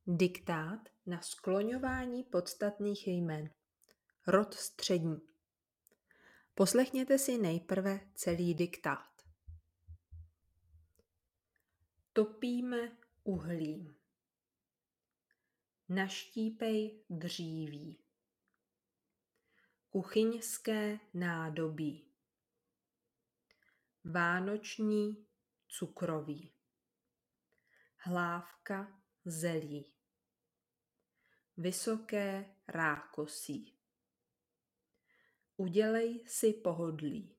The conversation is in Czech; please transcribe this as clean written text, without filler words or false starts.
Diktát na skloňování podstatných jmen. Rod střední. Poslechněte si nejprve celý diktát. Topíme uhlím. Naštípej dříví. Kuchyňské nádobí. Vánoční cukroví. Hlávka zelí. Vysoké rákosí. Udělej si pohodlí.